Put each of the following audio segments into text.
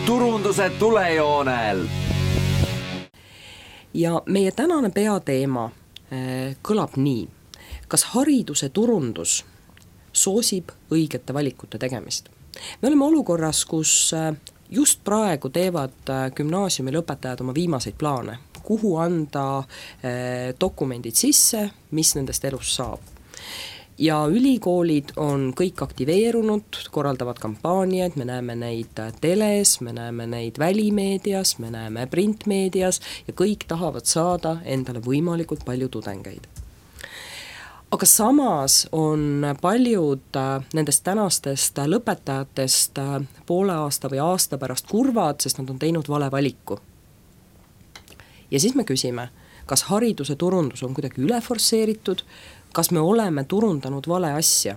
turunduse tulejoonel. Ja meie tänane peateema kõlab nii. Kas hariduse turundus soosib õigete valikute tegemist? Me oleme olukorras, kus just praegu teevad gümnaasiumi lõpetajad oma viimaseid plaane, kuhu anda dokumendid sisse, mis nendest elus saab. Ja ülikoolid on kõik aktiveerunud, korraldavad kampaaniaid, me näeme neid teles, me näeme neid välimeedias, me näeme printmeedias ja kõik tahavad saada endale võimalikult palju tudengeid. Aga samas on paljud nendest tänastest lõpetajatest poole aasta või aasta pärast kurvad, sest nad on teinud vale valiku. Ja siis me küsime, kas hariduse turundus on kuidagi üleforsseeritud, kas me oleme turundanud vale asja?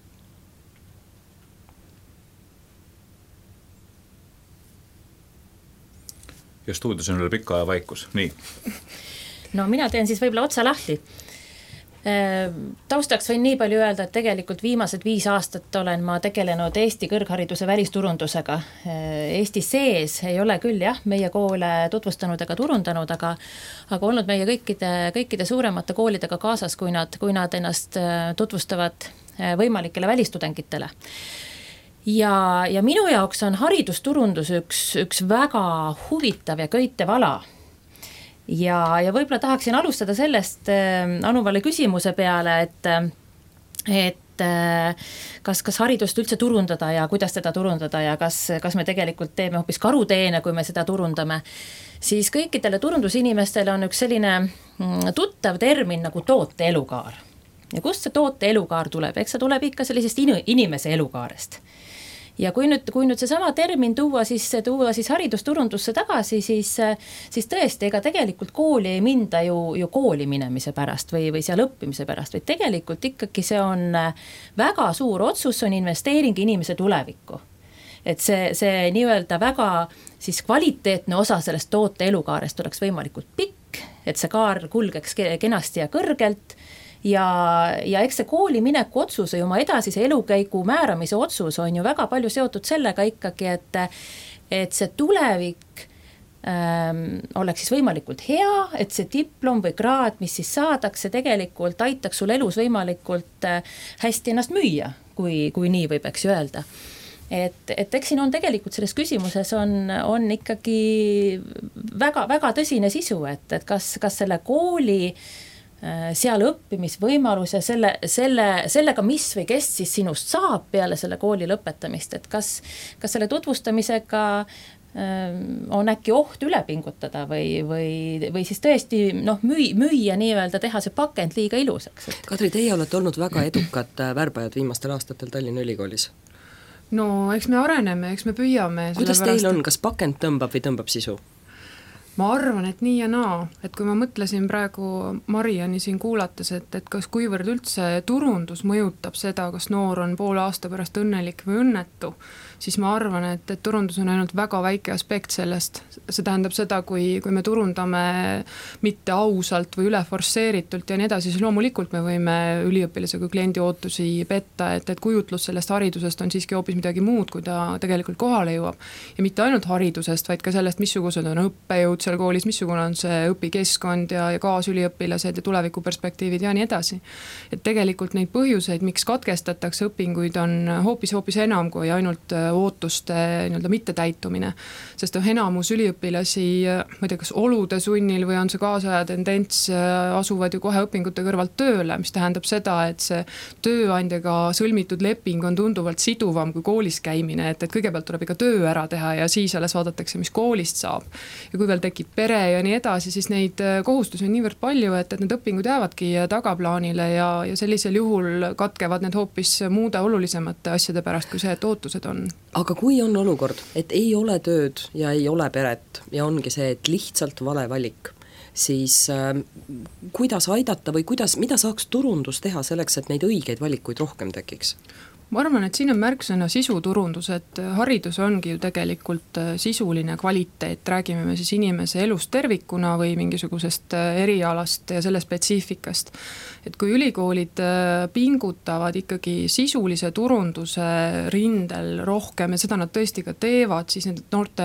Ja stuudios on üle pika aja vaikus, nii. No mina teen siis võib-olla otsa lahti. Taustaks võin nii palju öelda, et tegelikult viimased 5 aastat olen ma tegelenud Eesti kõrghariduse välisturundusega. Eesti sees ei ole küll meie koole tutvustanud ega turundanud, aga olnud meie kõikide suuremate koolidega kaasas, kui nad ennast tutvustavad võimalikele välistudengitele. Ja minu jaoks on haridusturundus üks väga huvitav ja köitev ala. Ja võib-olla tahaksin alustada sellest Anuvale küsimuse peale, et kas haridust üldse turundada ja kuidas teda turundada ja kas me tegelikult teeme hoopis karuteene, kui me seda turundame, siis kõikidele turundusinimestele on üks selline tuttav termin nagu toote elukaar. Ja kust see toote elukaar tuleb? Eks see tuleb ikka sellisest inimese elukaarest. Ja kui nüüd seesama termin tuua siis haridusturundusse tagasi, siis tõesti, ega tegelikult kooli ei minda ju kooli minemise pärast või seal õppimise pärast, vaid tegelikult ikkagi see on väga suur otsus, see on investeering inimese tulevikku. Et see nii-öelda väga siis kvaliteetne osa sellest toote elukaarest oleks võimalikult pikk, et see kaar kulgeks kenasti ja kõrgelt. Ja eks see kooli mineku otsus ja oma edasise elukäigu määramise otsus on ju väga palju seotud sellega ikkagi, et see tulevik oleks siis võimalikult hea, et see diplom või kraad, mis siis saadakse, tegelikult aitaks sul elus võimalikult hästi ennast müüa, kui nii võib eks öelda. Et eks siin on tegelikult selles küsimuses on ikkagi väga, väga tõsine sisu, et kas selle kooli seal õppimisvõimalus ja sellega, mis või kes siis sinust saab peale selle kooli lõpetamist, et kas selle tutvustamisega on äkki oht üle pingutada või siis tõesti müüa nii-öelda teha see pakend liiga ilusaks. Kadri, teie olete olnud väga edukad värbajad viimastel aastatel Tallinna Ülikoolis. No eks me areneme, eks me püüame. Kuidas teil on, kas pakend tõmbab või tõmbab sisu? Ma arvan, et nii ja naa, et kui ma mõtlesin praegu Mariani siin kuulates, et kas kuivõrd üldse turundus mõjutab seda, kas noor on poole aasta pärast õnnelik või õnnetu, siis ma arvan, et turundus on ainult väga väike aspekt sellest. See tähendab seda, kui me turundame mitte ausalt või üleforsseeritult ja nii edasi, siis loomulikult me võime üliõpilasega kliendi ootusi petta, et kujutlus sellest haridusest on siiski hoopis midagi muud, kui ta tegelikult kohale jõuab. Ja mitte ainult haridusest, vaid ka sellest, missugused on õppejõud seal koolis, missugune on see õpikeskkond ja kaasüliõpilased ja tulevikuperspektiivid ja nii edasi. Et tegelikult neid põhjuseid, miks katkestatakse õpinguid, on hoopis enam kui ainult ootuste nii-öelda mittetäitumine. Sest enamus üliõpilasi, ma ei tea, kas olude sunnil või on see kaasaja tendents, asuvad ju kohe õpingute kõrvalt tööle, mis tähendab seda, et see tööandjaga sõlmitud leping on tunduvalt siduvam kui koolis käimine, et kõigepealt tuleb ikka töö ära teha ja siis alles vaadatakse, mis koolist saab. Ja kui veel tekib pere ja nii edasi, siis neid kohustusi on niivõrd palju, et need õpingud jäävadki tagaplaanile ja sellisel juhul katkevad need hoopis muude olulisemate asjade pärast, kui see, et ootused on. Aga kui on olukord, et ei ole tööd ja ei ole peret ja ongi see, et lihtsalt vale valik, siis kuidas aidata või mida saaks turundus teha selleks, et neid õigeid valikuid rohkem tekiks? ma arvan, et siin on märksõna sisuturundus, et haridus ongi ju tegelikult sisuline kvaliteet, räägime me siis inimese elust tervikuna või mingisugusest erialast ja selle spetsiifikast. Et kui ülikoolid pingutavad ikkagi sisulise turunduse rindel rohkem ja seda nad tõesti ka teevad, siis need noorte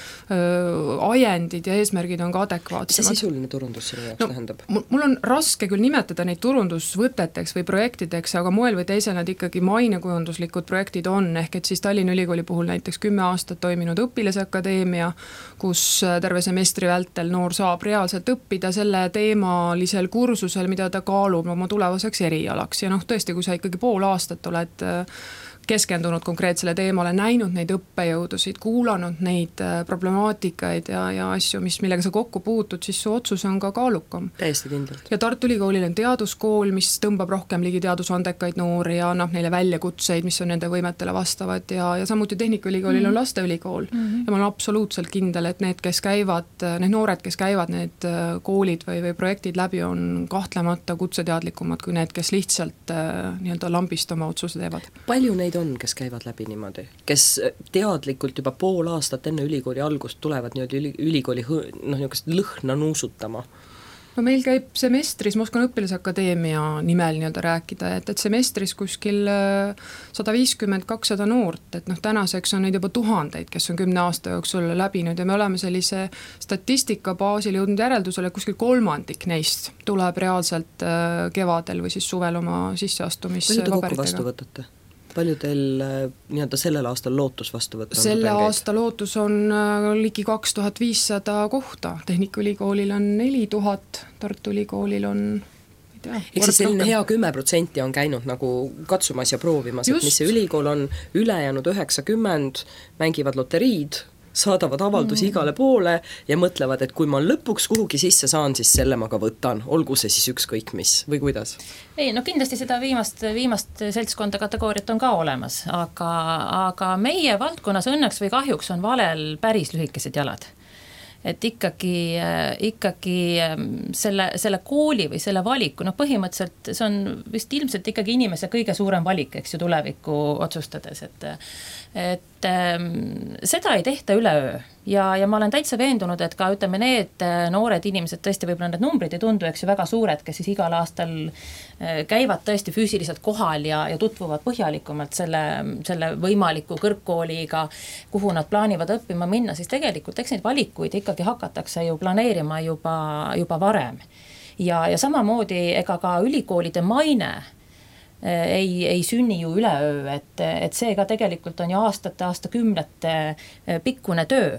ajendid ja eesmärgid on ka adekvaatsemad. See sisuline turundus sinu jaoks tähendab? Mul on raske küll nimetada neid turundusvõteteks või projektideks, aga moel või teisel nad ikkagi mainekujunduslikud projektid on, ehk et siis Tallinna Ülikooli puhul näiteks 10 aastat toiminud õpilasakadeemia, kus terve semestri vältel noor saab reaalselt õppida selle teemalisel kursusel, mida ta kaalub oma tulevaseks erialaks ja tõesti, kui sa ikkagi pool aastat oled keskendunud konkreetsele teemale, näinud neid õppejõudusid, kuulanud neid problemaatikaid ja asju, millega sa kokku puutud, siis su otsus on ka kaalukam. Täiesti kindlalt. Ja Tartu Ülikoolil on teaduskool, mis tõmbab rohkem ligi teadusandekaid noori ja annab neile väljakutseid, mis on nende võimetele vastavad ja samuti Tehnikaülikoolil on lasteülikool ja ma olen absoluutselt kindel, et need noored, kes käivad need koolid või projektid läbi, on kahtlemata kutseteadlikumad kui need, kes lihtsalt nii-öelda lambist oma otsuse teevad. Palju neid on, kes käivad läbi niimoodi, kes teadlikult juba pool aastat enne ülikooli algust tulevad ülikooli lõhna nuusutama? No meil käib semestris, ma oskan õpilasakadeemia nimel nii-öelda rääkida, et semestris kuskil 150-200 noort, et tänaseks on neid juba tuhandeid, kes on 10 aasta jooksul läbinud ja me oleme sellise statistika baasil jõudnud järeldusele, kuskil 1/3 neist tuleb reaalselt kevadel või siis suvel oma sisseastumispaberitega. Palju te kokku vastu võtate? Palju teil nii-öelda sellel aastal lootus vastu võtta? Selle aasta lootus on ligi 2500 kohta. Tehnikaülikoolil on 4000, Tartu Ülikoolil on eks see selline hea 10% on käinud nagu katsumas ja proovimas, et mis see ülikool on, ülejäänud 90 mängivad loteriid, saadavad avaldusi igale poole ja mõtlevad, et kui ma lõpuks kuhugi sisse saan, siis selle ma ka võtan, olgu see siis ükskõik mis või kuidas? Ei, kindlasti seda viimast seltskonda kategooriat on ka olemas, aga meie valdkonnas õnneks või kahjuks on valel päris lühikesed jalad. Et ikkagi selle kooli või selle valiku, põhimõtteliselt see on vist ilmselt ikkagi inimese kõige suurem valik, eks ju, tulevikku otsustades, et seda ei tehta üleöö ja ma olen täitsa veendunud, et ka ütleme need noored inimesed, tõesti võib-olla need numbrid ei tundu, eks ju, väga suured, kes siis igal aastal käivad tõesti füüsiliselt kohal ja tutvuvad põhjalikumalt selle võimaliku kõrgkooliga, kuhu nad plaanivad õppima minna, siis tegelikult eks neid valikuid ikkagi hakatakse ju planeerima juba varem. Ja samamoodi ega ka ülikoolide maine ei sünni ju üleöö, et see ka tegelikult on ju aastakümnete pikkune töö.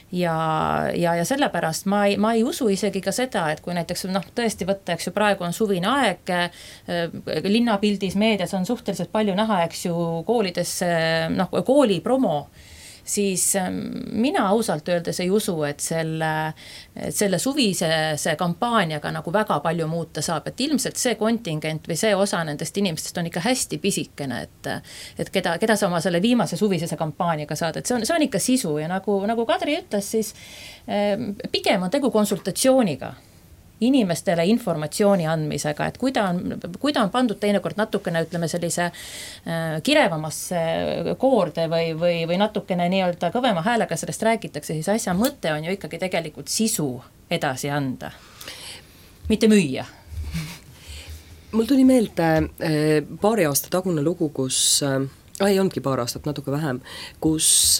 Ja sellepärast ma ei usu isegi ka seda, et kui näiteks tõesti võtta, eks ju, praegu on suvine aeg, linnapildis, meedias on suhteliselt palju näha, eks ju, koolides, kooli promo, siis mina ausalt öeldes ei usu, et selle suvise kampaaniaga nagu väga palju muuta saab, et ilmselt see kontingent või see osa nendest inimestest on ikka hästi pisikene, et keda sa oma selle viimase suvisese kampaaniaga saad, et see on ikka sisu ja nagu Kadri ütles, siis pigem on tegu konsultatsiooniga, inimestele informatsiooni andmisega, et kui ta on pandud teinekord natukene, ütleme, sellise kirevamasse koorde või natukene nii-öelda kõvema häälega sellest räägitakse, siis asja mõte on ju ikkagi tegelikult sisu edasi anda, mitte müüa. Mul tuli meelde paari aasta tagune lugu, kus, ei olnudki paar aastat, natuke vähem, kus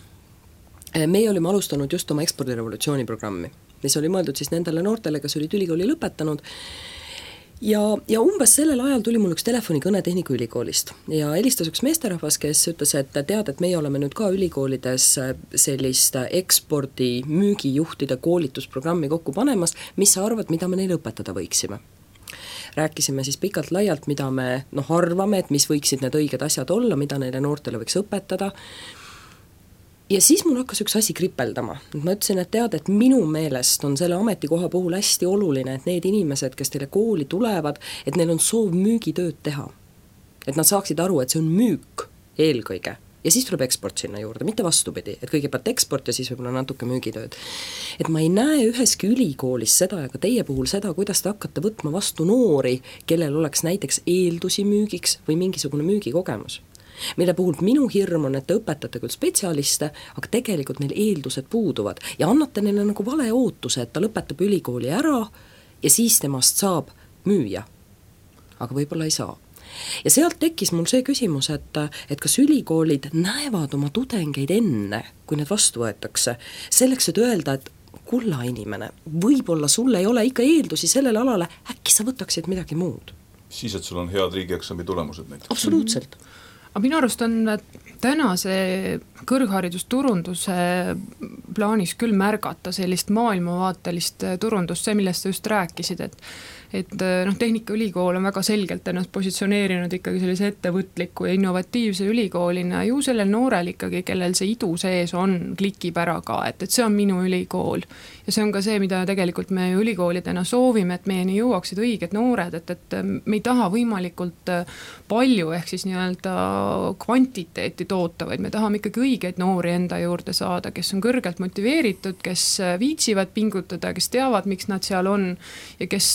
meie olime alustanud just oma ekspordirevolutsiooni programmi, mis oli mõeldud siis nendele noortele, kes olid ülikooli lõpetanud ja umbes sellel ajal tuli mul üks telefonikõne Tehnikaülikoolist ja helistas üks meesterahvas, kes ütles, et tead, et meie oleme nüüd ka ülikoolides sellist ekspordi müügijuhtide koolitusprogrammi kokku panemas, mis sa arvad, mida me neile õpetada võiksime? Rääkisime siis pikalt laialt, mida me arvame, et mis võiksid need õiged asjad olla, mida neile noortele võiks õpetada. Ja siis mul hakkas üks asi kripeldama. Ma ütlesin, et tead, et minu meelest on selle ametikoha puhul hästi oluline, et need inimesed, kes teile kooli tulevad, et neil on soov müügitööd teha. Et nad saaksid aru, et see on müük eelkõige. Ja siis tuleb eksport sinna juurde, mitte vastupidi, et kõigepealt eksport ja siis võib-olla natuke müügitööd. Et ma ei näe üheski ülikoolis seda ja ka teie puhul seda, kuidas te hakkate võtma vastu noori, kellel oleks näiteks eeldusi müügiks või mingisugune müügikogemus. mille puhul minu hirm on, et te õpetate küll spetsialiste, aga tegelikult neil eeldused puuduvad ja annate neile nagu vale ootuse, et ta lõpetab ülikooli ära ja siis temast saab müüja. Aga võib-olla ei saa. Ja sealt tekkis mul see küsimus, et kas ülikoolid näevad oma tudengeid enne, kui need vastu võetakse, selleks, et öelda, et kulla inimene, võib-olla sul ei ole ikka eeldusi sellele alale, äkki sa võtaksid midagi muud. Siis, et sul on head riigieksami tulemused näiteks. Absoluutselt. Aga minu arust on tänase kõrgharidusturunduse plaanis küll märgata sellist maailmavaatelist turundust, see, millest sa just rääkisid, et Tehnikaülikool on väga selgelt ennast positsioneerinud ikkagi sellise ettevõtliku ja innovatiivse ülikoolina, ju sellel noorel ikkagi, kellel see idu sees on, klikib ära ka, et see on minu ülikool. Ja see on ka see, mida tegelikult me ülikoolidena soovime, et meieni jõuaksid õiged noored, et me ei taha võimalikult palju ehk siis nii-öelda kvantiteeti toota, vaid me tahame ikkagi õigeid noori enda juurde saada, kes on kõrgelt motiveeritud, kes viitsivad pingutada, kes teavad, miks nad seal on ja kes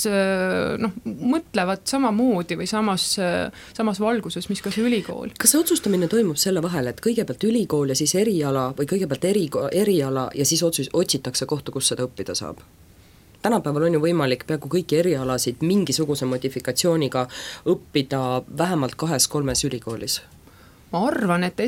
mõtlevad samamoodi või samas valguses, mis ka see ülikool. Kas see otsustamine toimub selle vahel, et kõigepealt ülikool ja siis eriala või kõigepealt eriala ja siis otsitakse kohta, kus seda õppida saab? Tänapäeval on ju võimalik peaaegu kõiki erialasid mingisuguse modifikatsiooniga õppida vähemalt 2-3 ülikoolis. Ma arvan, et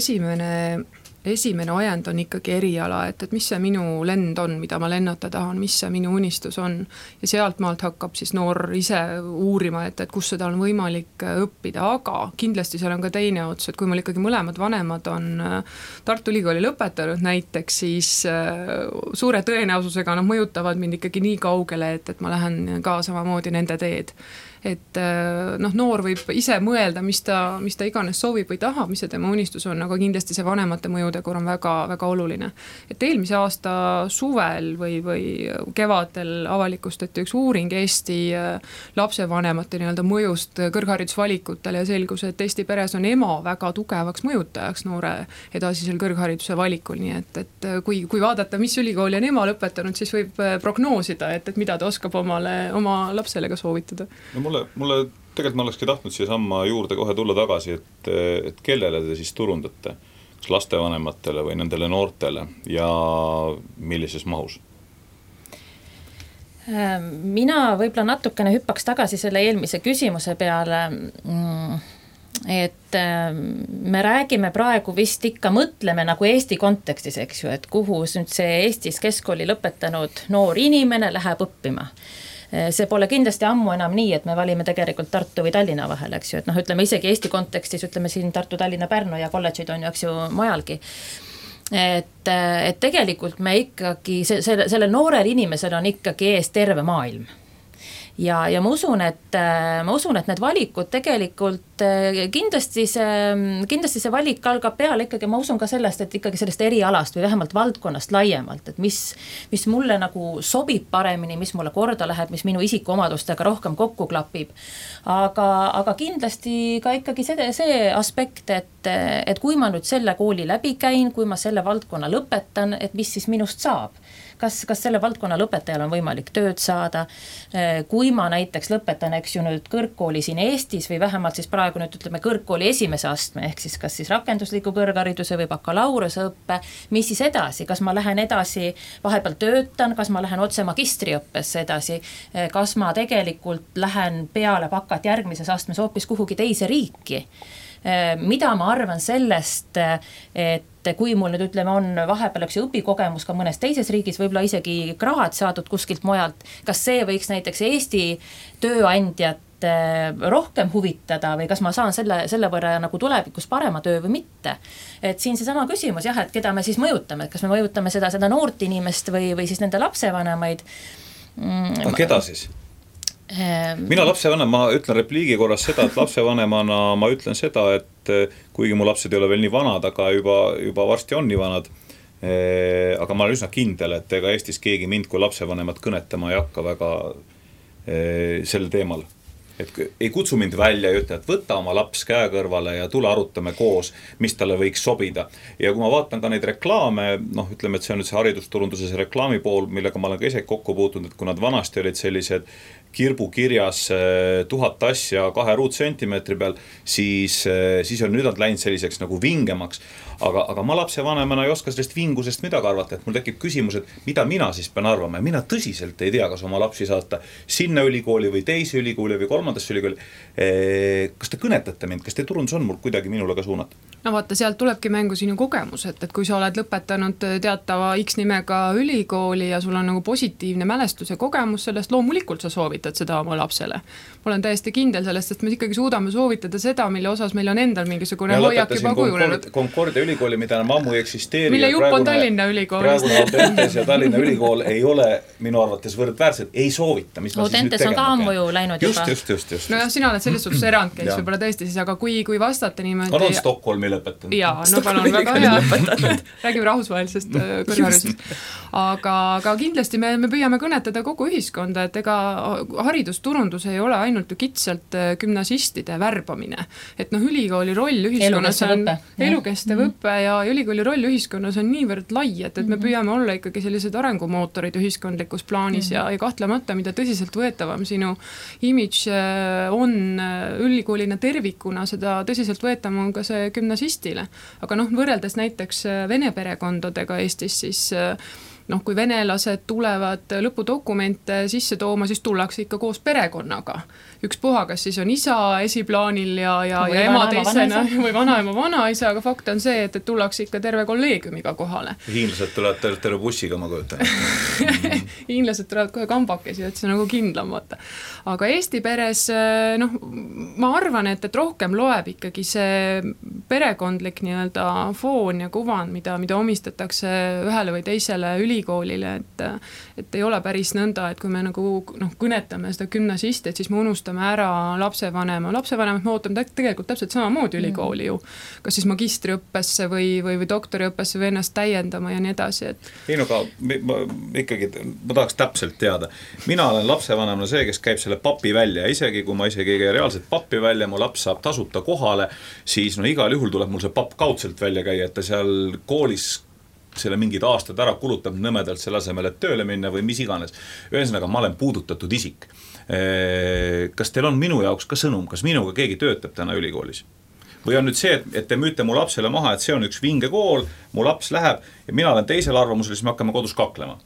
esimene ajend on ikkagi eriala, et mis see minu lend on, mida ma lennata tahan, mis see minu unistus on ja sealt maalt hakkab siis noor ise uurima, et kus seda on võimalik õppida, aga kindlasti seal on ka teine ots, et kui mul ikkagi mõlemad vanemad on Tartu Ülikooli lõpetanud näiteks, siis suure tõenäosusega nad mõjutavad mind ikkagi nii kaugele, et ma lähen ka samamoodi nende teed. Et noor võib ise mõelda, mis ta iganes soovib või tahab, mis see tema unistus on, aga kindlasti see vanemate mõjutegur on väga, väga oluline. Et eelmise aasta suvel või kevadel avalikustati üks uuring Eesti lapsevanemate nii-öelda mõjust kõrgharidusvalikutele ja selgus, et Eesti peres on ema väga tugevaks mõjutajaks noore edasisel kõrghariduse valikul, nii et kui vaadata, mis ülikooli on ema lõpetanud, siis võib prognoosida, et mida ta oskab oma lapsele ka soovitada. No mulle tegelikult ma olekski tahtnud siia samma juurde kohe tulla tagasi, et kellele te siis turundate, kas lastevanematele või nendele noortele ja millises mahus? Mina võib-olla natukene hüppaks tagasi selle eelmise küsimuse peale, et me räägime praegu vist ikka mõtleme nagu Eesti kontekstis, eks ju, et kuhu nüüd see Eestis keskkooli lõpetanud noor inimene läheb õppima. See pole kindlasti ammu enam nii, et me valime tegelikult Tartu või Tallinna vahel, eks ju, et ütleme isegi Eesti kontekstis, ütleme siin Tartu, Tallinna, Pärnu ja kolledžid on ju, eks ju, majalgi. Et tegelikult me ikkagi, selle noorel inimesel on ikkagi ees terve maailm. Ja ma usun, et need valikud tegelikult kindlasti see valik algab peale ikkagi, ma usun ka sellest, et ikkagi sellest erialast või vähemalt valdkonnast laiemalt, et mis mulle nagu sobib paremini, mis mulle korda läheb, mis minu isikuomadustega rohkem kokku klapib. Aga kindlasti ka ikkagi see aspekt, et kui ma nüüd selle kooli läbi käin, kui ma selle valdkonna lõpetan, et mis siis minust saab. Kas selle valdkonna lõpetajal on võimalik tööd saada, kui ma näiteks lõpetan, eks ju nüüd kõrgkooli siin Eestis või vähemalt siis praegu nüüd ütleme kõrgkooli esimese astme, ehk siis kas siis rakendusliku kõrghariduse või bakalaureusõppe, mis siis edasi, kas ma lähen edasi, vahepeal töötan, kas ma lähen otse magistriõppesse edasi, kas ma tegelikult lähen peale bakat järgmises astmes hoopis kuhugi teise riiki. Mida ma arvan sellest, et kui mul nüüd ütleme on vahepeal üks õpikogemus ka mõnes teises riigis, võib-olla isegi kraad saadud kuskilt mujalt, kas see võiks näiteks Eesti tööandjat rohkem huvitada või kas ma saan selle võrra nagu tulevikus parema töö või mitte. Et siin see sama küsimus jah, et keda me siis mõjutame, et kas me mõjutame seda noort inimest või siis nende lapsevanemaid. Keda siis? Mina lapsevanem, ma ütlen repliigi korras seda, et lapsevanemana ma ütlen seda, et kuigi mu lapsed ei ole veel nii vanad, aga juba varsti on nii vanad, aga ma olen üsna kindel, et ega Eestis keegi mind kui lapsevanemat kõnetama ei hakka väga sel teemal. Et ei kutsu mind välja ja ütle, et võta oma laps käe kõrvale ja tule arutame koos, mis talle võiks sobida. Ja kui ma vaatan ka neid reklaame, ütleme, et see on nüüd see haridusturunduses reklaami pool, millega ma olen ka ise kokku puutunud, et kui nad vanasti olid sellised kirbukirjas 1000 asja 2 ruutsentimeetri peal, siis on nüüd läinud selliseks nagu vingemaks. Aga ma lapsevanemana ei oska sellest vingusest midagi arvata, et mul tekib küsimus, et mida mina siis pean arvama ja mina tõsiselt ei tea, kas oma lapsi saata sinna ülikooli või teise ülikooli või kolmandasse ülikooli. Kas te kõnetate mind, kas te turundus on mul kuidagi minule ka suunatud? No vaata, sealt tulebki mängu sinu kogemus, et kui sa oled lõpetanud teatava X nimega ülikooli ja sul on nagu positiivne mälestus ja kogemus sellest, loomulikult sa soovitad seda oma lapsele. Ma olen täiesti kindel sellest, et me ikkagi suudame soovitada seda, mille osas meil on endal mingisugune hoiak juba kujunenud. Concordia ülikooli, mida enam ammu ei eksisteeri. Mille jupp on Tallinna ülikool. Praegune Audentes ja Tallinna ülikool ei ole minu arvates võrdväärselt, ei soovita, mis ma siis nüüd tegema on ka ammu ju läinud juba. Just. No jah, sina oled selles suhtes erand, kes võib-olla tõesti siis, aga kui vastata niimoodi... On Stockholmi lõpetanud. Jaa, no palun, väga hea. Räägime rahvusvahelisest kõrgharidusest. Aga kindlasti me püüame kõnetada kogu ühiskonda, et ega haridusturundus ei ole ainult ju kitsalt gümnasistide värbamine. Et ülikooli roll ühiskonnas on elukestev õppe ja ülikooli roll ühiskonnas on niivõrd lai, et me püüame olla ikkagi sellised arengumootorid ühiskondlikus plaanis ja kahtlemata, mida tõsiselt võetavam sinu imidž on ülikoolina tervikuna, seda tõsiselt võetavam on ka see gümnasistile. Aga võrreldes näiteks vene perekondadega Eestis, siis kui venelased tulevad lõpudokumente sisse tooma, siis tullakse ikka koos perekonnaga. Ükspuha, kas siis on isa esiplaanil ja ema teisena või vanaema vanaisa, aga fakt on see, et tullakse ikka terve kolleegiumiga kohale. Hiinlased tulevad terve bussiga, ma kujutan. Hiinlased tulevad kohe kambakesi, et see nagu kindlam vaata. Aga Eesti peres, ma arvan, et rohkem loeb ikkagi see perekondlik nii-öelda foon ja kuvand, mida omistatakse ühele või teisele ülikoolile, et ei ole päris nõnda, et kui me nagu kõnetame seda gümnasisti, et siis me unustame ära lapsevanema. Lapsevanemat me ootame tegelikult täpselt samamoodi ülikooli ju. Kas siis magistriõppesse või doktoriõppesse või ennast täiendama ja nii edasi. Ei, aga ma tahaks täpselt teada. Mina olen lapsevanemana see, kes käib selle papi välja. Isegi kui ma isegi ei käi reaalselt papi välja, mu laps saab tasuta kohale, siis igal juhul tuleb mul see papp kaudselt välja käia, et ta seal koolis selle mingid aastad ära kulutab nõmedalt selle asemel, et tööle minna või mis iganes. Ühesõnaga, ma olen puudutatud isik. Kas teil on minu jaoks ka sõnum, kas minuga keegi töötab täna ülikoolis? Või on nüüd see, et te müüte mu lapsele maha, et see on üks vinge kool, mu laps läheb ja mina olen teisel arvamusel, siis me hakkame kodus kaklema?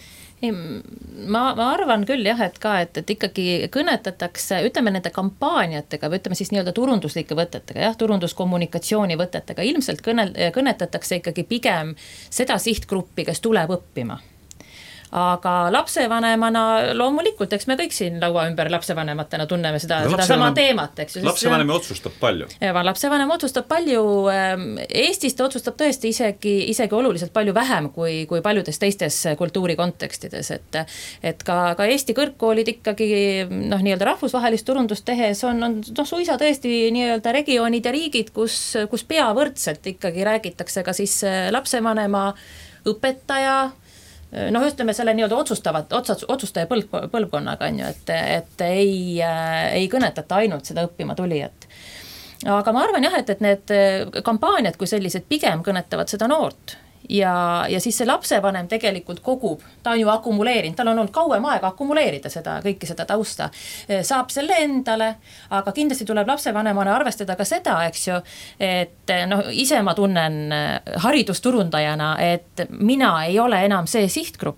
Ma arvan küll jah, et ikkagi kõnetatakse, ütleme nende kampaaniatega või ütleme siis nii-öelda turunduslike võtetega, turunduskommunikatsiooni võtetega, ilmselt kõnetatakse ikkagi pigem seda sihtgruppi, kes tuleb õppima. Aga lapsevanemana loomulikult, eks me kõik siin laua ümber lapsevanematena tunneme seda sama teemat. Lapsevanem otsustab palju. Lapsevanem otsustab palju, Eestis ta otsustab tõesti isegi oluliselt palju vähem kui paljudes teistes kultuuri kontekstides, et ka Eesti kõrgkoolid ikkagi nii-öelda rahvusvahelist turundust tehes on suisa tõesti nii-öelda regioonid ja riigid, kus peavõrdselt ikkagi räägitakse ka siis lapsevanema, õpetaja, ütleme selle nii-öelda otsustaja põlvkonnaga, et ei kõnetata ainult seda õppima tulijat. Aga ma arvan jah, et need kampaaniad kui sellised pigem kõnetavad seda noort ja siis see lapsevanem tegelikult kogub, ta on ju akumuleerinud, tal on olnud kauem aega akumuleerida kõiki seda tausta, saab selle endale, aga kindlasti tuleb lapsevanemana arvestada ka seda, eks ju, et ise ma tunnen haridusturundajana, et mina ei ole enam see sihtgrupp.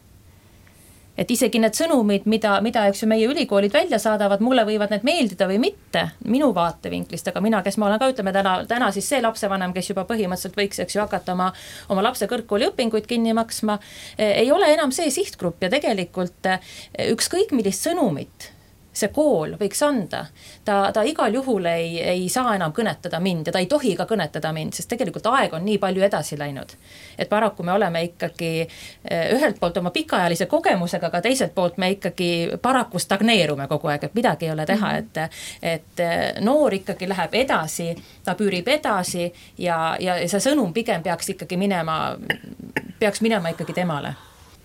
Et isegi need sõnumid, mida eks ju meie ülikoolid välja saadavad, mulle võivad need meeldida või mitte, minu vaatevinklist, aga mina, kes ma olen ka, ütleme täna siis see lapsevanem, kes juba põhimõtteliselt võiks eks ju hakata oma lapse kõrgkooli õpinguid kinni maksma, ei ole enam see sihtgrupp ja tegelikult ükskõik millist sõnumit see kool võiks anda, ta igal juhul ei saa enam kõnetada mind ja ta ei tohi ka kõnetada mind, sest tegelikult aeg on nii palju edasi läinud. Et paraku me oleme ikkagi ühelt poolt oma pikaajalise kogemusega, aga teiselt poolt me ikkagi paraku stagneerume kogu aeg, et midagi ei ole teha, et noor ikkagi läheb edasi, ta püürib edasi ja see sõnum pigem peaks minema ikkagi temale.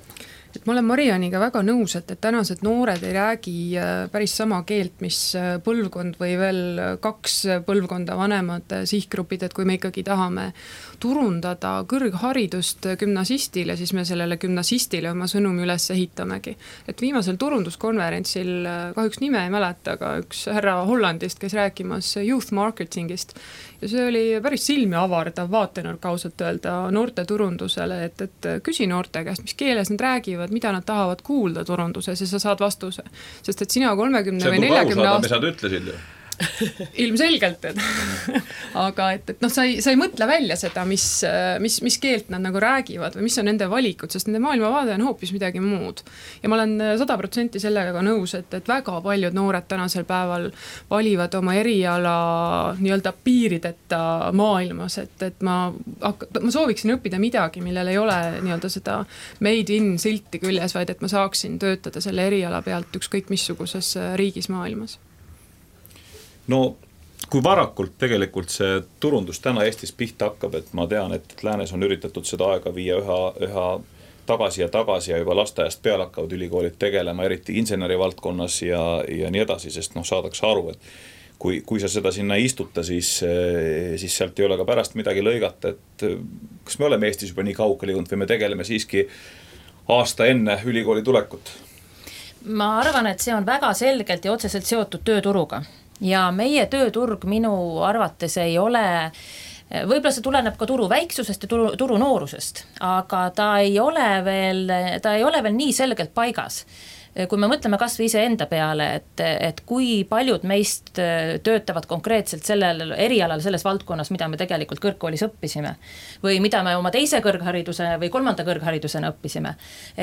et ma olen Marianiga väga nõus, et tänased noored ei räägi päris sama keelt, mis põlvkond või veel 2 põlvkonda vanemad sihtgrupid, et kui me ikkagi tahame turundada kõrgharidust gümnasistile, siis me sellele gümnasistile oma sõnumi üles ehitamegi. Et viimasel turunduskonverentsil, kahjuks nime ei mäleta, aga üks härra Hollandist käis rääkimas youth marketingist ja see oli päris silmi avardav vaatenurk ausalt öelda noorte turundusele, et küsi noorte käest, mis keeles nad räägivad, mida nad tahavad kuulda turunduses ja sa saad vastuse. Sest et sina 30 või 40 aastat... mis nad ütlesid ju. Ilmselgelt, aga et noh, sa ei mõtle välja seda, mis keelt nad nagu räägivad või mis on nende valikud, sest nende maailmavaade on hoopis midagi muud. Ja ma olen 100% sellega nõus, et väga paljud noored tänasel päeval valivad oma eriala nii-öelda piirideta maailmas, et ma sooviksin õppida midagi, millel ei ole nii-öelda seda made in silti küljes, vaid et ma saaksin töötada selle eriala pealt ükskõik missuguses riigis maailmas. No kui varakult tegelikult see turundus täna Eestis pihta hakkab, et ma tean, et läänes on üritatud seda aega viia üha tagasi ja juba lasteaiast peale hakkavad ülikoolid tegelema, eriti inseneri valdkonnas ja nii edasi, sest saadakse aru, et kui sa seda sinna istuta, siis sealt ei ole ka pärast midagi lõigata, et kas me oleme Eestis juba nii kaugele jõudnud või me tegeleme siiski aasta enne ülikooli tulekut? Ma arvan, et see on väga selgelt ja otseselt seotud tööturuga. Ja meie tööturg minu arvates ei ole, võib-olla see tuleneb ka turu väiksusest ja turu noorusest, aga ta ei ole veel nii selgelt paigas. Kui me mõtleme kas või ise enda peale, et kui paljud meist töötavad konkreetselt sellel erialal, selles valdkonnas, mida me tegelikult kõrgkoolis õppisime või mida me oma teise kõrghariduse või 3. kõrgharidusena õppisime.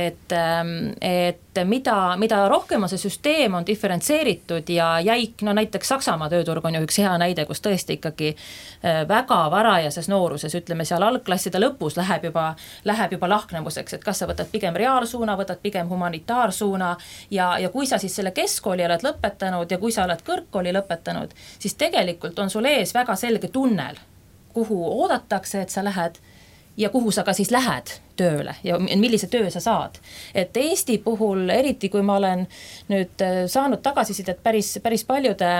Et mida rohkem on see süsteem on diferentseeritud ja jäik, no näiteks Saksamaa tööturg on ju üks hea näide, kus tõesti ikkagi väga varajases nooruses, ütleme seal algklasside lõpus läheb juba lahknevuseks, et kas sa võtad pigem reaalsuuna, võtad pigem humanitaarsuuna ja kui sa siis selle keskkooli oled lõpetanud ja kui sa oled kõrgkooli lõpetanud, siis tegelikult on sul ees väga selge tunnel, kuhu oodatakse, et sa lähed ja kuhu sa ka siis lähed tööle ja millise töö sa saad. Et Eesti puhul, eriti kui ma olen nüüd saanud tagasisidet päris paljude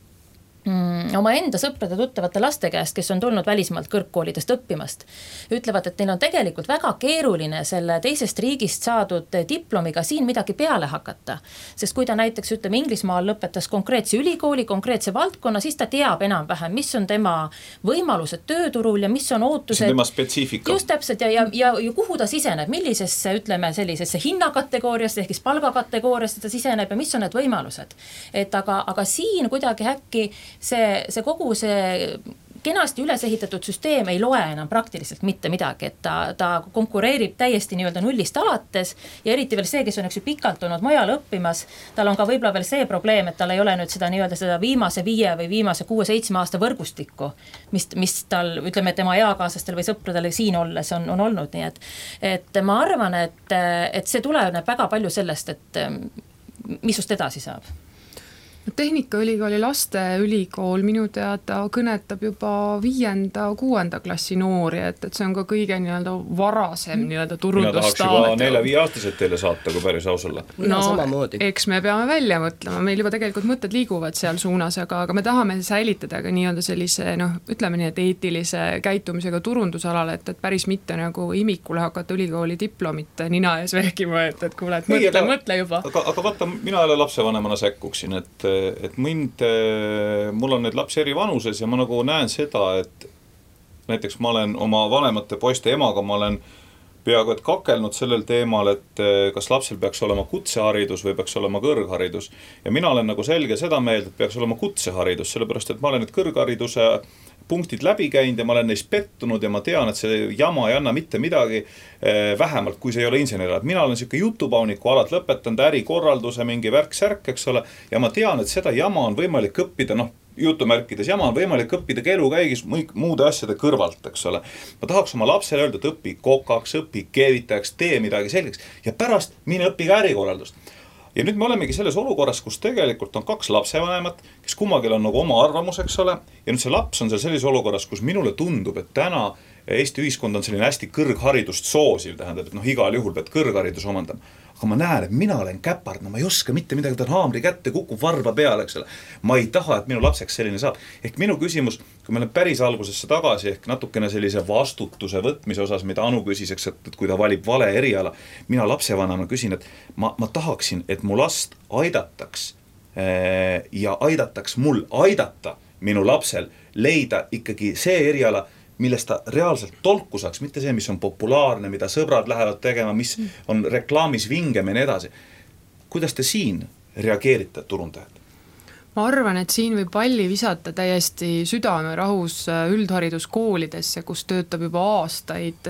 oma enda sõprade tuttavate laste käest, kes on tulnud välismaalt kõrgkoolidest õppimast, ütlevad, et neil on tegelikult väga keeruline selle teisest riigist saadud diplomiga siin midagi peale hakata. Sest kui ta näiteks, ütleme, Inglismaal lõpetas konkreetse ülikooli, konkreetse valdkonna, siis ta teab enam-vähem, mis on tema võimalused tööturul ja mis on ootused. Mis on tema spetsiifika. Just täpselt ja kuhu ta siseneb, millisesse, ütleme, sellisesse hinnakategooriasse, ehk palgakategooriasse ta siseneb ja mis on need võimalused. Et aga siin kuidagi äkki see kogu see kenasti üles ehitatud süsteem ei loe enam praktiliselt mitte midagi, et ta konkureerib täiesti nii-öelda nullist alates ja eriti veel see, kes on pikalt olnud mujal õppimas, tal on ka võib-olla veel see probleem, et tal ei ole nüüd seda nii-öelda seda viimase 5 või viimase 6-7 aasta võrgustikku, mis tal, ütleme, tema eakaaslastel või sõpradele siin olles on olnud, nii et ma arvan, et see tuleneb väga palju sellest, et mis just edasi saab. Tehnikaülikooli lasteülikool minu teada kõnetab juba 5.-6. klassi noori, et see on ka kõige nii-öelda varasem nii-öelda turundust. Mina tahaks juba 4-5-aastaselt teile saata, kui päris ausalla. No, eks me peame välja mõtlema, meil juba tegelikult mõtted liiguvad seal suunas, aga me tahame säilitada ka nii-öelda sellise, ütleme nii, et eetilise käitumisega turundusalal, et päris mitte nagu imikule hakata ülikooli diplomit nina ees vehkima, et kuule, et mõtle juba. Aga vaata, mina jälle lapsevanemana säkkuksin, et mul on need lapsi eri vanuses ja ma nagu näen seda, et näiteks ma olen oma vanemate poiste emaga, ma olen peaaegu et kakelnud sellel teemal, et kas lapsel peaks olema kutseharidus või peaks olema kõrgharidus. Ja mina olen nagu selge seda meelt, et peaks olema kutseharidus, sellepärast et ma olen need kõrghariduse punktid läbi käinud ja ma olen neist pettunud ja ma tean, et see jama ei anna mitte midagi vähemalt, kui see ei ole insener. Mina olen siuke jutupauniku alad lõpetanud, ärikorralduse, mingi värk-särk, eks ole, ja ma tean, et seda jama on võimalik õppida, jutumärkides jama on võimalik õppida keelukäigis muude asjade kõrvalt, eks ole. Ma tahaks oma lapsele öelda, et õpi kokaks, õpi keevitajaks, tee midagi selgeks ja pärast mine õpi ka ärikorraldust. Ja nüüd me olemegi selles olukorras, kus tegelikult on 2 lapsevanemat, kes kummagil on nagu oma arvamus, eks ole, ja nüüd see laps on seal sellises olukorras, kus minule tundub, et täna Eesti ühiskond on selline hästi kõrgharidust soosiv, tähendab, et igal juhul pead kõrgharidus omandama. aga ma näen, et mina olen käpard, no ma ei oska mitte midagi, tahan haamri kätte, kukub varba peale, eks ole. Ma ei taha, et minu lapseks selline saab. Ehk minu küsimus, kui me oleme päris algusesse tagasi, ehk natukene sellise vastutuse võtmise osas, mida Anu küsis, eks, et kui ta valib vale eriala, mina lapsevanana küsin, et ma tahaksin, et mu last aidataks ja aidataks mul aidata minu lapsel leida ikkagi see eriala, millest ta reaalselt tolku saaks, mitte see, mis on populaarne, mida sõbrad lähevad tegema, mis on reklaamis vingem ja nii edasi. Kuidas te siin reageerite, turundajad? Ma arvan, et siin võib palli visata täiesti südamerahus üldhariduskoolidesse, kus töötab juba aastaid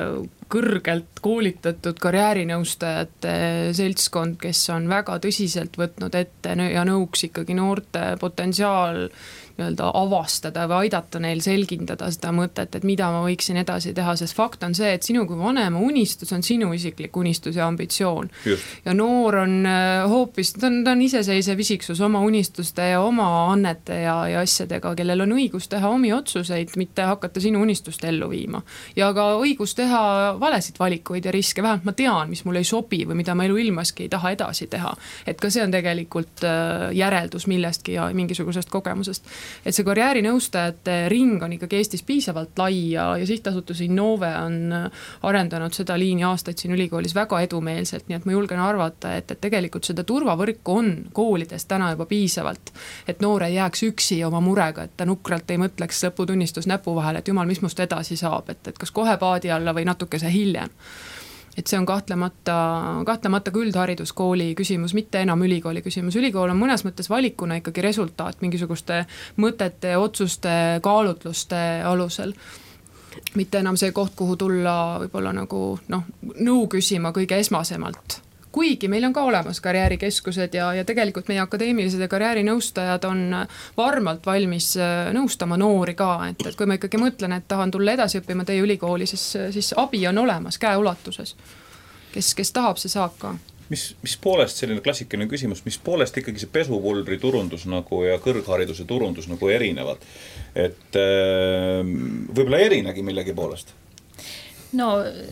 kõrgelt koolitatud karjäärinõustajate seltskond, kes on väga tõsiselt võtnud ette ja nõuks ikkagi noorte potentsiaal avastada või aidata neil selgindada seda mõtet, et mida ma võiksin edasi teha, sest fakt on see, et sinu kui vanema unistus on sinu isiklik unistus ja ambitsioon. Just. Ja noor on hoopis, ta on iseseisev isiksus oma unistuste ja oma annete ja asjadega, kellel on õigus teha omi otsuseid, mitte hakata sinu unistust ellu viima. Ja ka õigus teha valesid valikuid ja riske, vähemalt ma tean, mis mulle ei sobi või mida ma elu ilmaski ei taha edasi teha. Et ka see on tegelikult järeldus millestki ja mingisugusest kogemusest. Et see karjäärinõustajate ring on ikkagi Eestis piisavalt lai ja sihtasutus Innove on arendanud seda liini aastaid siin ülikoolis väga edumeelselt, nii et ma julgen arvata, et tegelikult seda turvavõrku on koolides täna juba piisavalt, et noor ei jääks üksi oma murega, et ta nukralt ei mõtleks lõputunnistus näpu vahel, et jumal, mis must edasi saab, et kas kohe paadi alla või natukese hiljem. Et see on kahtlemata ka üldhariduskooli küsimus, mitte enam ülikooli küsimus. Ülikool on mõnes mõttes valikuna ikkagi resultaat mingisuguste mõtete, otsuste, kaalutluste alusel. Mitte enam see koht, kuhu tulla võib-olla nagu nõu küsima kõige esmasemalt. Kuigi meil on ka olemas karjäärikeskused ja tegelikult meie akadeemilised ja karjäärinõustajad on varmalt valmis nõustama noori ka, et kui ma ikkagi mõtlen, et tahan tulla edasi õppima teie ülikooli, siis abi on olemas käeulatuses. Kes tahab, see saab ka. Mis poolest selline klassikaline küsimus, mis poolest ikkagi see pesupulbri turundus nagu ja kõrghariduse turundus nagu erinevad? Et võib-olla erinegi millegi poolest? No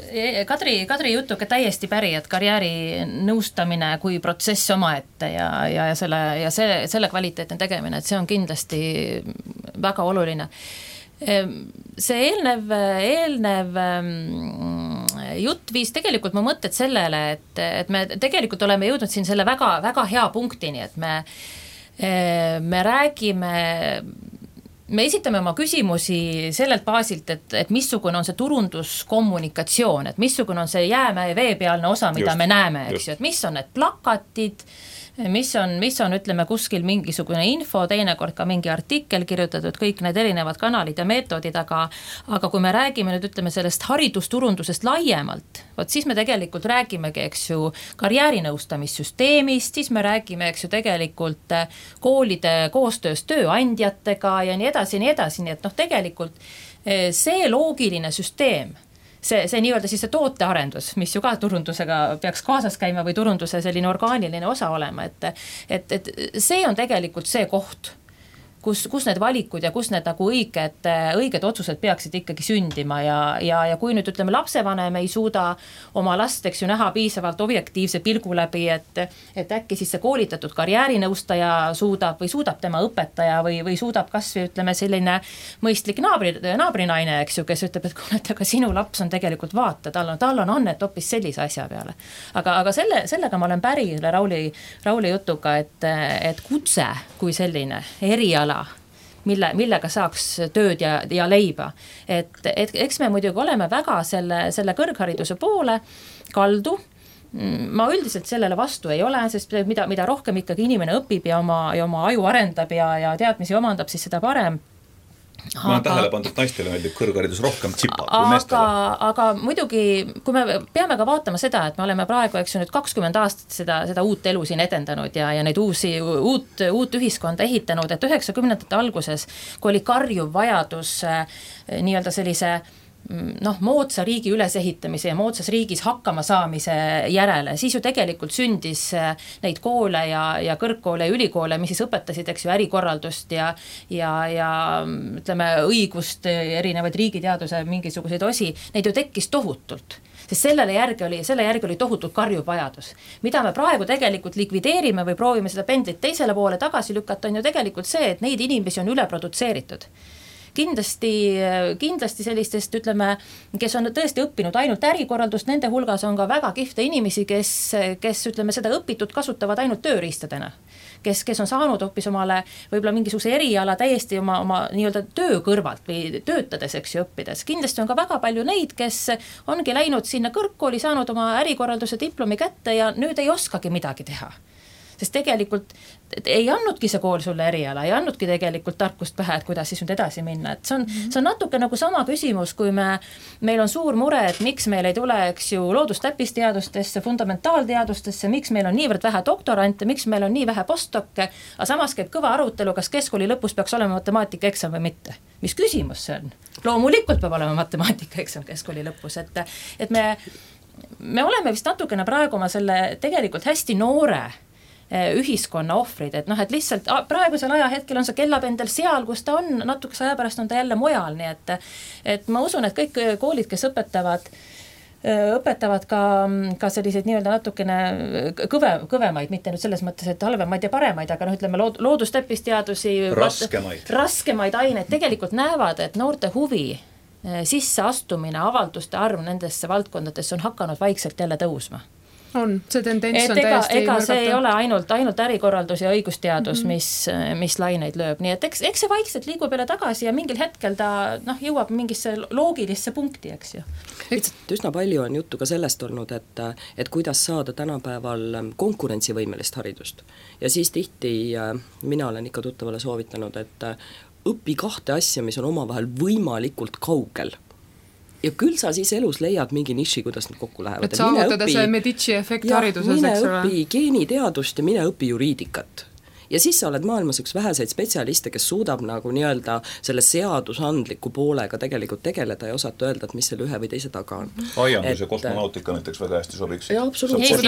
Kadri jutuga täiesti päri, et karjääri nõustamine kui protsess omaette ja selle kvaliteetne tegemine, et see on kindlasti väga oluline. See eelnev jutt viis tegelikult mu mõtted sellele, et me tegelikult oleme jõudnud siin selle väga, väga hea punktini, et me räägime, me esitame oma küsimusi sellelt baasilt, et missugune on see turunduskommunikatsioon, et missugune on see jäämäe veepealne osa, mida me näeme, eks ju, et mis on need plakatid, mis on ütleme kuskil mingisugune info, teinekord ka mingi artikkel kirjutatud, kõik need erinevad kanalid ja meetodid, aga kui me räägime nüüd ütleme sellest haridusturundusest laiemalt, siis me tegelikult räägimegi, eks ju, karjäärinõustamissüsteemist, siis me räägime, eks ju, tegelikult koolide koostöös tööandjatega ja nii edasi, nii et tegelikult see loogiline süsteem, see nii-öelda siis see tootearendus, mis ju ka turundusega peaks kaasas käima või turunduse selline orgaaniline osa olema, et see on tegelikult see koht, kus need valikud ja kus need nagu õiged otsused peaksid ikkagi sündima ja kui nüüd ütleme lapsevanem ei suuda oma last, eks ju, näha piisavalt objektiivse pilgu läbi, et äkki siis see koolitatud karjäärinõustaja suudab tema õpetaja või suudab kasvõi ütleme selline mõistlik naabrinaine, eks ju, kes ütleb, et kuule, aga sinu laps on tegelikult vaata, tal on annet hoopis sellise asja peale. Aga sellega ma olen päri Rauli jutuga, et kutse kui selline eriala, millega saaks tööd ja leiba. Et eks me muidugi oleme väga selle kõrghariduse poole kaldu. Ma üldiselt sellele vastu ei ole, sest mida rohkem ikkagi inimene õpib ja oma aju arendab ja teadmisi omandab, siis seda parem. Ma olen tähele pandud, et naistele meeldib kõrgharidus rohkem tsipad kui meestele. Aga muidugi, kui me peame ka vaatama seda, et me oleme praegu, eks ju, nüüd 20 aastat seda uut elu siin edendanud ja neid uut ühiskonda ehitanud, et 90ndate alguses, kui oli karjuv vajadus nii-öelda sellise moodsa riigi ülesehitamise ja moodsas riigis hakkama saamise järele, siis ju tegelikult sündis neid koole ja kõrgkoole ja ülikoole, mis siis õpetasid, eks ju, ärikorraldust ja ütleme, õigust, erinevaid riigiteaduse mingisuguseid osi, neid ju tekkis tohutult. Sest selle järgi oli tohutult karjuv vajadus. Mida me praegu tegelikult likvideerime või proovime seda pendlit teisele poole tagasi lükata, on ju tegelikult see, et neid inimesi on üleprodutseeritud. Kindlasti sellistest, ütleme, kes on tõesti õppinud ainult ärikorraldust, nende hulgas on ka väga kihvte inimesi, kes ütleme, seda õpitud kasutavad ainult tööriistadena. Kes on saanud hoopis omale võib-olla mingisuguse eriala täiesti oma nii-öelda töö kõrvalt või töötades, eks ju, õppides. Kindlasti on ka väga palju neid, kes ongi läinud sinna kõrgkooli, saanud oma ärikorralduse diplomi kätte ja nüüd ei oskagi midagi teha. Sest tegelikult ei annudki see kool sulle eriala, ei annudki tegelikult tarkust pähe, et kuidas siis nüüd edasi minna. Et see on natuke nagu sama küsimus, kui meil on suur mure, et miks meil ei tule, eks ju, loodustäppisteadustesse, fundamentaalteadustesse, miks meil on niivõrd vähe doktorante, miks meil on nii vähe postdokke, aga samas käib kõva arutelu, kas keskkooli lõpus peaks olema matemaatikaeksam või mitte. Mis küsimus see on? Loomulikult peab olema matemaatikaeksam keskkooli lõpus, et me oleme vist natukene praegu oma selle tegelikult hästi noore ühiskonna ohvrid, et lihtsalt praegusel ajahetkel on see kellapendel seal, kus ta on, natukese aja pärast on ta jälle mujal, nii et ma usun, et kõik koolid, kes õpetavad ka selliseid nii-öelda natukene kõvemaid, mitte nüüd selles mõttes, et halvemaid ja paremaid, aga ütleme loodustäppisteadusi, raskemaid aineid, tegelikult näevad, et noorte huvi sisseastumine, avalduste arv nendesse valdkondadesse on hakanud vaikselt jälle tõusma. See tendents on täiesti ega see ei ole ainult ärikorraldus ja õigusteadus, mis laineid lööb. Nii et eks see vaikselt liigub jälle tagasi ja mingil hetkel ta jõuab mingisse loogilisse punkti, eks ju. Üsna palju on juttu ka sellest olnud, et kuidas saada tänapäeval konkurentsivõimelist haridust. Ja siis tihti mina olen ikka tuttavale soovitanud, et õpi 2 asja, mis on omavahel võimalikult kaugel. Ja küll sa siis elus leiad mingi niši, kuidas nad kokku lähevad. Et saavutada see Medici efekt hariduses, eks ole. Mine õpi geeniteadust ja mine õpi juriidikat. Ja siis sa oled maailmas üks väheseid spetsialiste, kes suudab nagu nii-öelda selle seadusandliku poolega tegelikult tegeleda ja osata öelda, et mis selle ühe või teise taga on. Aiandus ja kosmonautika näiteks väga hästi sobiks. Ja absoluutselt.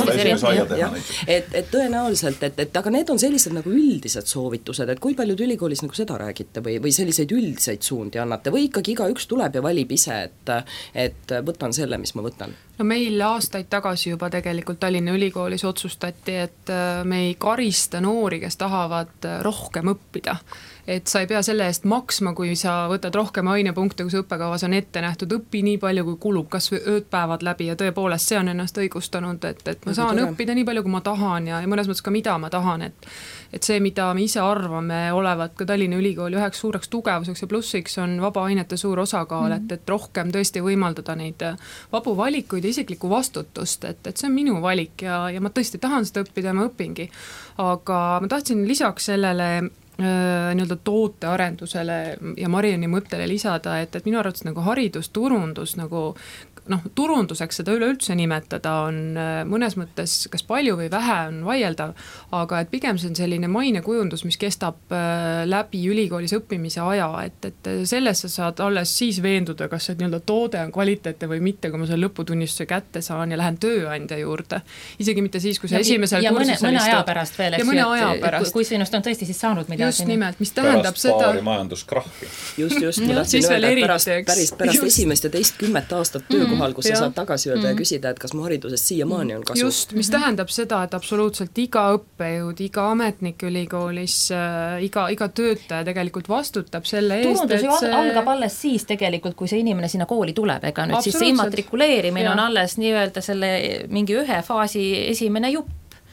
Et tõenäoliselt, et aga need on sellised nagu üldised soovitused, et kui paljud ülikoolis nagu seda räägite või selliseid üldiseid suundi annate või ikkagi igaüks tuleb ja valib ise, et võtan selle, mis ma võtan. No meil aastaid tagasi juba tegelikult Tallinna Ülikoolis otsustati, et me ei karista noori, kes tahavad rohkem õppida. Et sa ei pea selle eest maksma, kui sa võtad rohkem ainepunkte, kui see õppekavas on ette nähtud, õpi nii palju, kui kulub, kas või öödpäevad läbi ja tõepoolest see on ennast õigustanud, et ma saan õppida nii palju, kui ma tahan ja mõnes mõttes ka mida ma tahan, et see, mida me ise arvame olevat ka Tallinna Ülikooli üheks suureks tugevuseks ja plussiks on vaba ainete suur osakaal, et rohkem tõesti võimaldada neid vabu valikuid ja isiklikku vastutust, et see on minu valik ja ma tõesti tahan seda õppida ja ma õpingi. Aga ma tahtsin lisaks sellele nii-öelda tootearendusele ja Mariani mõttele lisada, et minu arvates nagu haridusturundus nagu turunduseks seda üleüldse nimetada on mõnes mõttes kas palju või vähe on vaieldav, aga et pigem see on selline mainekujundus, mis kestab läbi ülikoolis õppimise aja, et selles sa saad alles siis veenduda, kas see nii-öelda toode on kvaliteetne või mitte, kui ma selle lõputunnistuse kätte saan ja lähen tööandja juurde. Isegi mitte siis, kui see esimesel kursusel mõne aja pärast veel, eks, kui sinust on tõesti siis saanud midagi. Just nimelt, mis tähendab seda... Pärast paari majanduskrahvi. Just, ma tahtsin öelda, et pärast esimest ja teist 10 aastat töökohal, kus sa saad tagasi öelda ja küsida, et kas mu haridusest siiamaani on kasu. Just, mis tähendab seda, et absoluutselt iga õppejõud, iga ametnik ülikoolis, iga töötaja tegelikult vastutab selle eest, et see... algab alles siis tegelikult, kui see inimene sinna kooli tuleb, ega nüüd siis see immatrikuleerimine on alles nii-öelda selle mingi ühe faasi esimene jupp.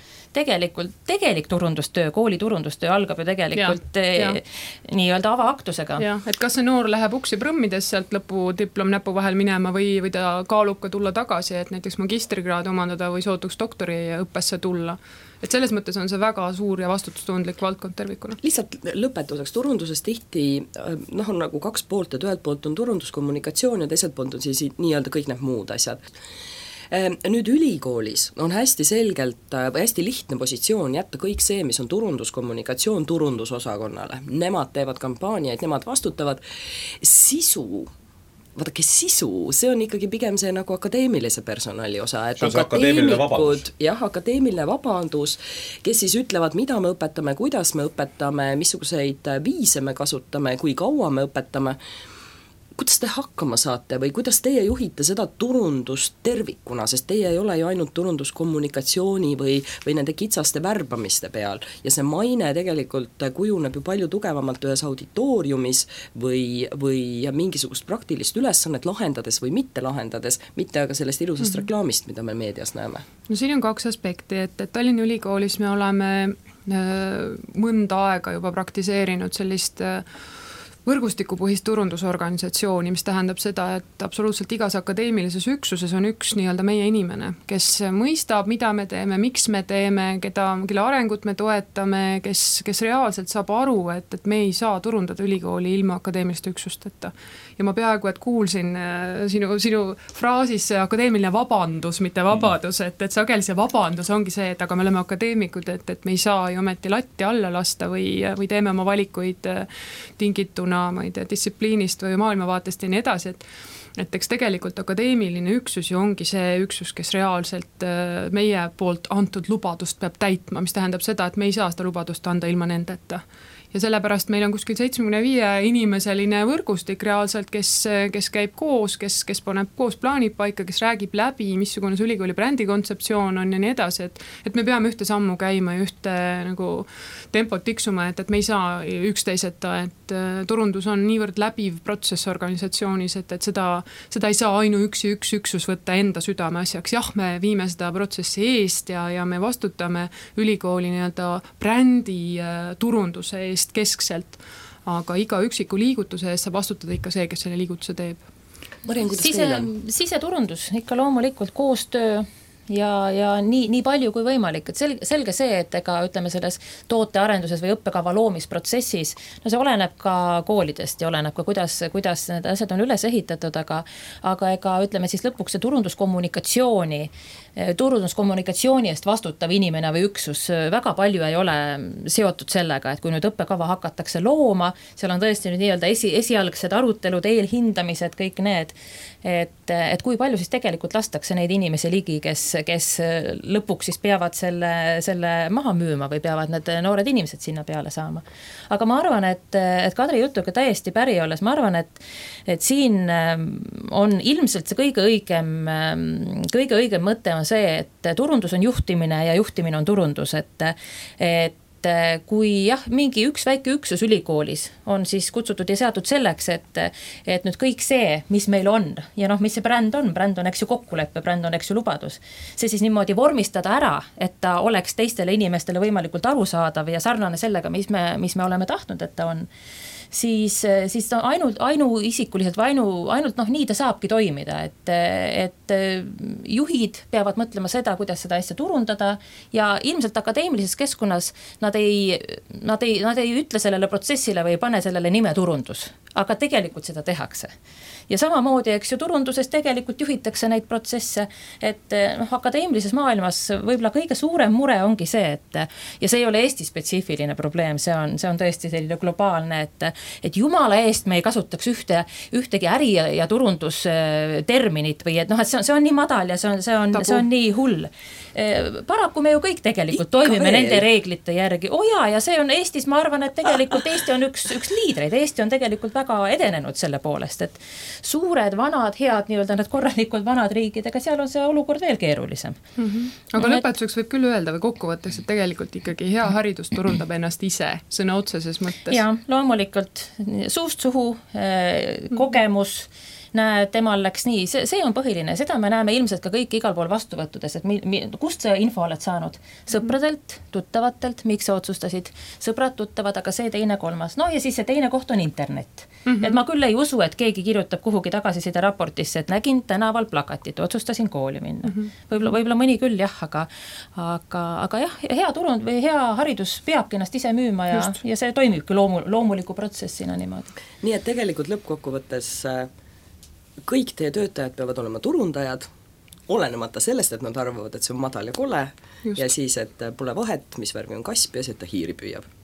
Tegelik turundustöö, kooli turundustöö algab ju tegelikult nii-öelda avaaktusega. Et kas see noor läheb uksi prõmmides sealt lõpudiplom näpu vahel minema või ta kaalub ka tulla tagasi, et näiteks magistrikraad omandada või sootuks doktoriõppesse tulla. Et selles mõttes on see väga suur ja vastutustundlik valdkond tervikuna. Lihtsalt lõpetuseks, turunduses tihti on nagu 2 poolt, et ühelt poolt on turunduskommunikatsioon ja teiselt poolt on siis nii-öelda kõik need muud asjad. Nüüd ülikoolis on hästi selgelt või hästi lihtne positsioon jätta kõik see, mis on turunduskommunikatsioon turundusosakonnale. Nemad teevad kampaaniaid, nemad vastutavad. Sisu vaadake sisu, see on ikkagi pigem see nagu akadeemilise personali osa, et akadeemiline vabandus, kes siis ütlevad, mida me õpetame, kuidas me õpetame, missuguseid viise me kasutame, kui kaua me õpetame, kuidas te hakkama saate või kuidas teie juhite seda turundust tervikuna, sest teie ei ole ju ainult turunduskommunikatsiooni või nende kitsaste värbamiste peal ja see maine tegelikult kujuneb ju palju tugevamalt ühes auditooriumis või mingisugust praktilist ülesannet lahendades või mitte lahendades, mitte aga sellest ilusast reklaamist, mida me meedias näeme. No siin on 2 aspekti, et Tallinna Ülikoolis me oleme mõnda aega juba praktiseerinud sellist võrgustikupõhist turundusorganisatsiooni, mis tähendab seda, et absoluutselt igas akadeemilises üksuses on üks nii-öelda meie inimene, kes mõistab, mida me teeme, miks me teeme, kelle arengut me toetame, kes reaalselt saab aru, et me ei saa turundada ülikooli ilma akadeemiliste üksusteta. Ja ma peaaegu, et kuulsin sinu fraasis see akadeemiline vabandus, mitte vabadus, et sageli see vabandus ongi see, et aga me oleme akadeemikud, et me ei saa ju ometi latti alla lasta või teeme oma valikuid tingituna, ma ei tea, distsipliinist või maailmavaatest ja nii edasi, et eks tegelikult akadeemiline üksus ju ongi see üksus, kes reaalselt meie poolt antud lubadust peab täitma, mis tähendab seda, et me ei saa seda lubadust anda ilma nendeta. Ja sellepärast meil on kuskil 75 inimeseline võrgustik reaalselt, kes käib koos, kes paneb koos plaanid paika, kes räägib läbi, missugune see ülikooli brändikontseptsioon on ja nii edasi, et me peame ühte sammu käima ja ühte nagu tempot tiksuma, et me ei saa üksteiseta, et turundus on niivõrd läbiv protsess organisatsioonis, et seda ei saa ainuüksi üks üksus võtta enda südame asjaks. Jah, me viime seda protsessi eest ja me vastutame ülikooli nii-öelda brändi turunduse eest keskselt, aga iga üksiku liigutuse eest saab vastutada ikka see, kes selle liigutuse teeb. Mariann, kuidas teil on? Siseturundus, ikka loomulikult koostöö ja nii palju kui võimalik, et selge see, et ega ütleme selles tootearenduses või õppekava loomisprotsessis, no see oleneb ka koolidest ja oleneb ka kuidas need asjad on üles ehitatud, aga ega ütleme siis lõpuks see turunduskommunikatsiooni eest vastutav inimene või üksus väga palju ei ole seotud sellega, et kui nüüd õppekava hakatakse looma, seal on tõesti nüüd nii-öelda esialgsed arutelud, eelhindamised, kõik need, et kui palju siis tegelikult lastakse neid inimesi ligi, kes lõpuks siis peavad selle maha müüma või peavad need noored inimesed sinna peale saama. Aga ma arvan, et Kadri jutuga täiesti päri olles, ma arvan, et siin on ilmselt see kõige õigem mõte on see, et turundus on juhtimine ja juhtimine on turundus, et kui jah, mingi üks väike üksus ülikoolis on siis kutsutud ja seatud selleks, et nüüd kõik see, mis meil on ja mis see bränd on eks ju kokkuleppe, bränd on eks ju lubadus, see siis niimoodi vormistada ära, et ta oleks teistele inimestele võimalikult arusaadav ja sarnane sellega, mis me oleme tahtnud, et ta on, siis ainuisikuliselt või ainult nii ta saabki toimida, et juhid peavad mõtlema seda, kuidas seda asja turundada ja ilmselt akadeemilises keskkonnas nad ei ütle sellele protsessile või ei pane sellele nime turundus, aga tegelikult seda tehakse. Ja samamoodi, eks ju, turunduses tegelikult juhitakse neid protsesse, et akadeemilises maailmas võib-olla kõige suurem mure ongi see, ja see ei ole Eesti spetsiifiline probleem, see on tõesti selline globaalne, et jumala eest me ei kasutaks ühtegi äri ja turundusterminit või et see on nii madal ja see on nii hull. Paraku me ju kõik tegelikult toimime nende reeglite järgi. Ja see on Eestis, ma arvan, et tegelikult Eesti on üks liidreid, Eesti on tegelikult väga edenenud selle poolest, et suured, vanad, head, nii-öelda need korralikud vanad riigid, ega seal on see olukord veel keerulisem. Aga lõpetuseks võib küll öelda või kokkuvõtteks, et tegelikult ikkagi hea haridus turundab ennast ise sõna otseses mõttes. Ja loomulikult suust suhu, kogemus, temal läks nii, see on põhiline, seda me näeme ilmselt ka kõik igal pool vastuvõttudes, et kust see info oled saanud? Sõpradelt, tuttavatelt, miks sa otsustasid? Sõbrad, tuttavad, aga see teine kolmas. No ja siis see teine koht on internet. Et ma küll ei usu, et keegi kirjutab kuhugi tagasiside raportisse, et nägin tänaval plakatit, otsustasin kooli minna. Võib-olla mõni küll jah, aga jah, hea turund või hea haridus peabki ennast ise müüma ja see toimibki loomuliku protsessina niimoodi. Nii et tegelikult lõppkokkuvõttes kõik teie töötajad peavad olema turundajad, olenemata sellest, et nad arvavad, et see on madal ja kole ja siis, et pole vahet, mis värvi on kasp ja see, et ta hiiri püüab.